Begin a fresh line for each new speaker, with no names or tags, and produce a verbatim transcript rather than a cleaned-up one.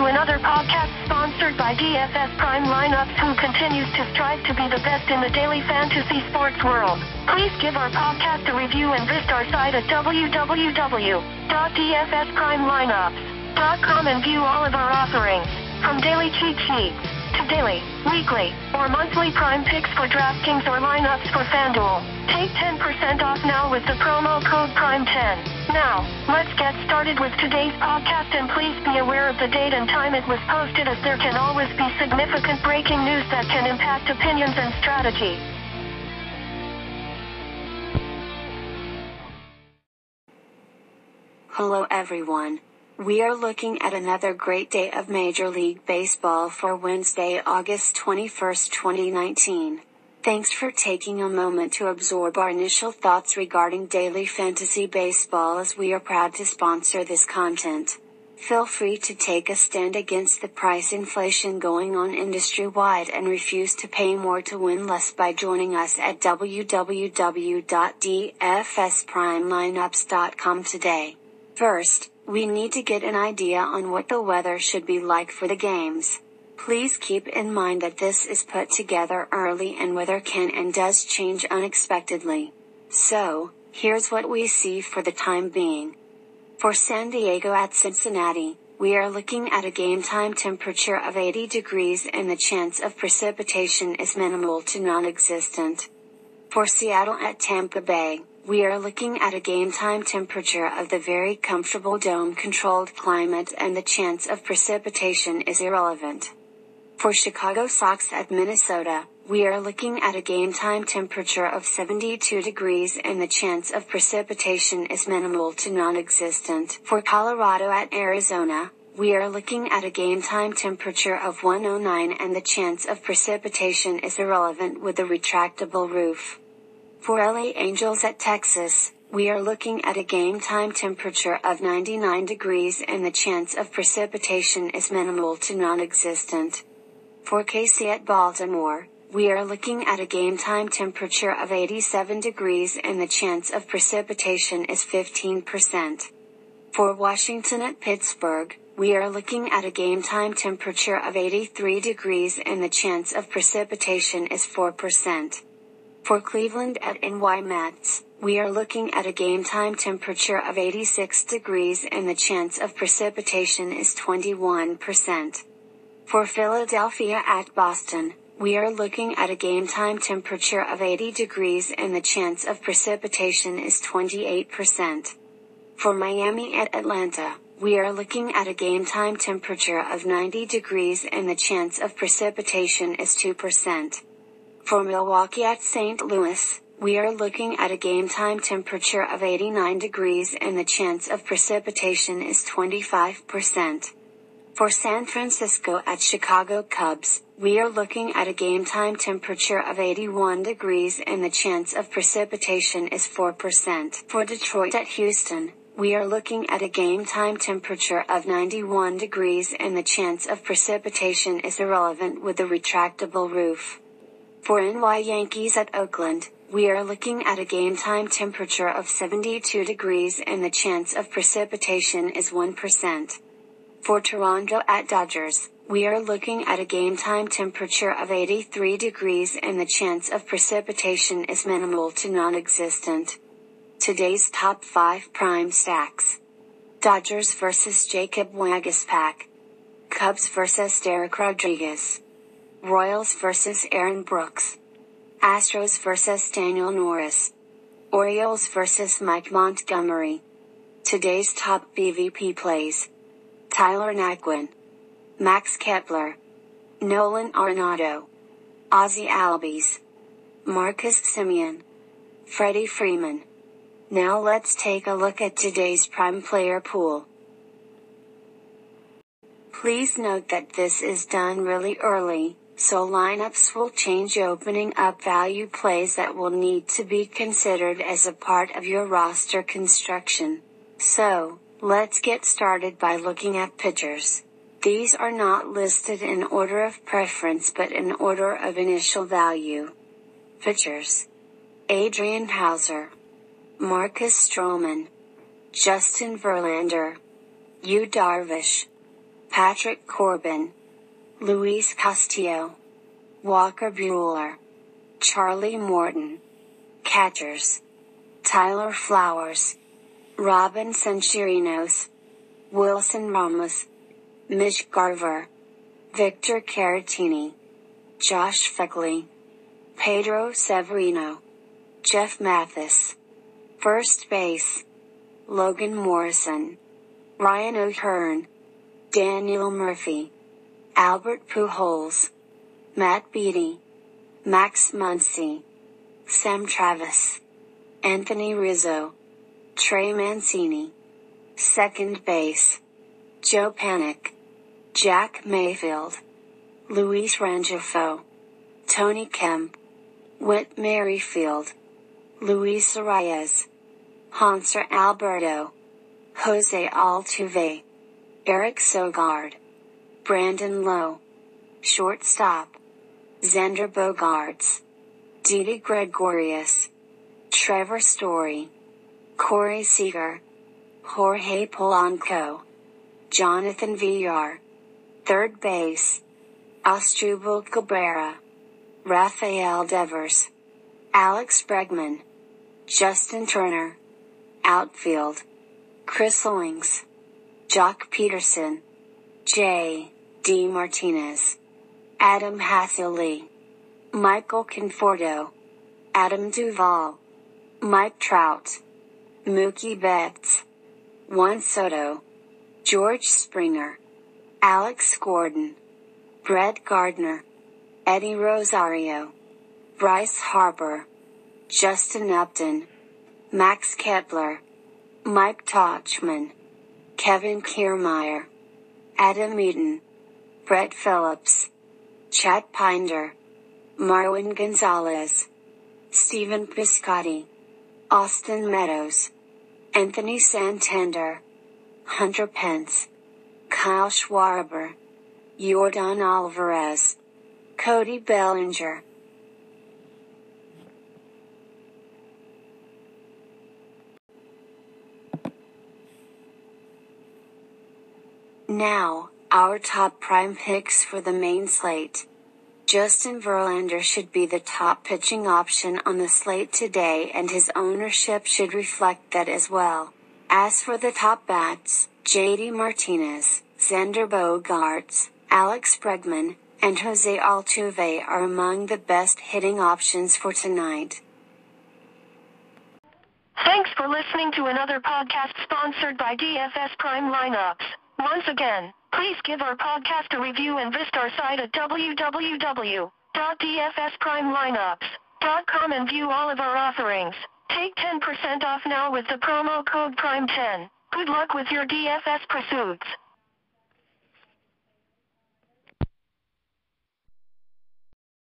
to another podcast sponsored by D F S Prime Lineups, who continues to strive to be the best in the daily fantasy sports world. Please give our podcast a review and visit our site at w w w dot d f s prime lineups dot com and view all of our offerings, from daily cheat sheets to daily, weekly, or monthly prime picks for DraftKings or lineups for FanDuel. Take ten percent off now with the promo code prime ten. Now, let's get started with today's podcast, and please be aware of the date and time it was posted, as there can always be significant breaking news that can impact opinions and strategy.
Hello everyone. We are looking at another great day of Major League Baseball for Wednesday, August twenty-first, twenty nineteen. Thanks for taking a moment to absorb our initial thoughts regarding daily fantasy baseball, as we are proud to sponsor this content. Feel free to take a stand against the price inflation going on industry-wide and refuse to pay more to win less by joining us at w w w dot d f s prime lineups dot com today. First, we need to get an idea on what the weather should be like for the games. Please keep in mind that this is put together early and weather can and does change unexpectedly. So, here's what we see for the time being. For San Diego at Cincinnati, we are looking at a game time temperature of eighty degrees and the chance of precipitation is minimal to non-existent. For Seattle at Tampa Bay, we are looking at a game time temperature of the very comfortable dome-controlled climate and the chance of precipitation is irrelevant. For Chicago Sox at Minnesota, we are looking at a game time temperature of seventy-two degrees and the chance of precipitation is minimal to non-existent. For Colorado at Arizona, we are looking at a game time temperature of one oh nine and the chance of precipitation is irrelevant with a retractable roof. For L A Angels at Texas, we are looking at a game time temperature of ninety-nine degrees and the chance of precipitation is minimal to non-existent. For K C at Baltimore, we are looking at a game time temperature of eighty-seven degrees and the chance of precipitation is fifteen percent. For Washington at Pittsburgh, we are looking at a game time temperature of eighty-three degrees and the chance of precipitation is four percent. For Cleveland at N Y Mets, we are looking at a game time temperature of eighty-six degrees and the chance of precipitation is twenty-one percent. For Philadelphia at Boston, we are looking at a game time temperature of eighty degrees and the chance of precipitation is twenty-eight percent. For Miami at Atlanta, we are looking at a game time temperature of ninety degrees and the chance of precipitation is two percent. For Milwaukee at Saint Louis, we are looking at a game time temperature of eighty-nine degrees and the chance of precipitation is twenty-five percent. For San Francisco at Chicago Cubs, we are looking at a game time temperature of eighty-one degrees and the chance of precipitation is four percent. For Detroit at Houston, we are looking at a game time temperature of ninety-one degrees and the chance of precipitation is irrelevant with a retractable roof. For N Y Yankees at Oakland, we are looking at a game time temperature of seventy-two degrees and the chance of precipitation is one percent. For Toronto at Dodgers, we are looking at a game time temperature of eighty-three degrees and the chance of precipitation is minimal to non-existent. Today's top five prime stacks. Dodgers versus Jacob Waguespack. Cubs versus Derek Rodriguez. Royals versus Aaron Brooks. Astros versus Daniel Norris. Orioles versus Mike Montgomery. Today's top B V P plays. Tyler Naquin. Max Kepler. Nolan Arenado. Ozzie Albies. Marcus Semien. Freddie Freeman. Now let's take a look at today's prime player pool. Please note that this is done really early, so lineups will change, opening up value plays that will need to be considered as a part of your roster construction. So, let's get started by looking at pitchers. These are not listed in order of preference but in order of initial value. Pitchers: Adrian Hauser, Marcus Stroman, Justin Verlander, Yu Darvish, Patrick Corbin, Luis Castillo, Walker Buehler, Charlie Morton. Catchers: Tyler Flowers, Robinson Chirinos, Wilson Ramos, Mitch Garver, Victor Caratini, Josh Feckley, Pedro Severino, Jeff Mathis. First base: Logan Morrison, Ryan O'Hearn, Daniel Murphy, Albert Pujols, Matt Beattie, Max Muncy, Sam Travis, Anthony Rizzo, Trey Mancini. Second base: Joe Panik, Jack Mayfield, Luis Rengifo, Tony Kemp, Whit Merrifield, Luis Arias, Hanser Alberto, Jose Altuve, Eric Sogard, Brandon Lowe. Shortstop: Xander Bogaerts, Didi Gregorius, Trevor Story, Corey Seager, Jorge Polanco, Jonathan Villar. Third base: Asdrubal Cabrera, Rafael Devers, Alex Bregman, Justin Turner. Outfield: Chris Owings, Jock Peterson, J D Martinez, Adam Haseley, Michael Conforto, Adam Duvall, Mike Trout, Mookie Betts, Juan Soto, George Springer, Alex Gordon, Brett Gardner, Eddie Rosario, Bryce Harper, Justin Upton, Max Kepler, Mike Tauchman, Kevin Kiermaier, Adam Eaton, Brett Phillips, Chad Pinder, Marwin Gonzalez, Stephen Piscotty, Austin Meadows, Anthony Santander, Hunter Pence, Kyle Schwarber, Yordan Alvarez, Cody Bellinger. Now, our top prime picks for the main slate. Justin Verlander should be the top pitching option on the slate today, and his ownership should reflect that as well. As for the top bats, J D Martinez, Xander Bogaerts, Alex Bregman, and Jose Altuve are among the best hitting options for tonight.
Thanks for listening to another podcast sponsored by D F S Prime Lineups. Once again, please give our podcast a review and visit our site at w w w dot d f s prime lineups dot com and view all of our offerings. Take ten percent off now with the promo code prime ten. Good luck with your D F S pursuits.